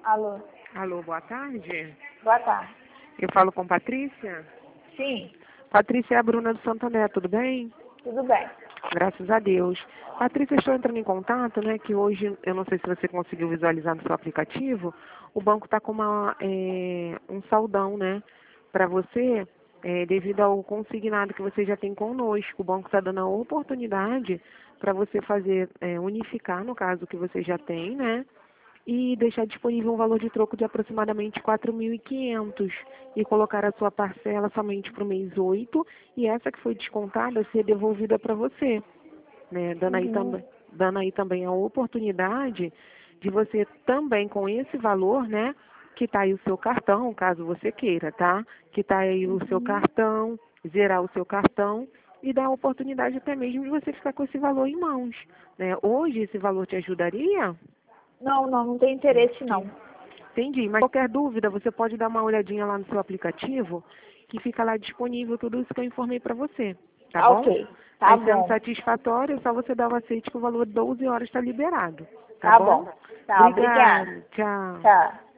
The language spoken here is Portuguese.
Alô, Alô, boa tarde. boa tarde. Eu falo com Patrícia. Sim, Patrícia é a Bruna do Santo André, tudo bem? tudo bem. Graças a Deus. Patrícia, estou entrando em contato, né, que hoje, eu não sei se você conseguiu visualizar no seu aplicativo, o banco está com um saldão, né, para você, devido ao consignado que você já tem conosco. O banco está dando a oportunidade para você fazer, unificar, no caso, que você já tem, né, e deixar disponível um valor de troco de aproximadamente 4.500 e colocar a sua parcela somente para o mês 8 e essa que foi descontada ser devolvida para você, né? Dando aí também a oportunidade de você também com esse valor, né? Que está aí o seu cartão, caso você queira, tá? Que está aí o seu cartão, zerar o seu cartão e dar a oportunidade até mesmo de você ficar com esse valor em mãos, né? Hoje esse valor te ajudaria? Não tem interesse não. Entendi, mas qualquer dúvida, você pode dar uma olhadinha lá no seu aplicativo, que fica lá disponível tudo isso que eu informei para você, tá Ah, bom? ok, tá Aí sendo bom, satisfatório, é só você dar o aceite que o valor de 12 horas está liberado, tá tá bom? bom. Tá, obrigada. Obrigada, tchau. Tchau.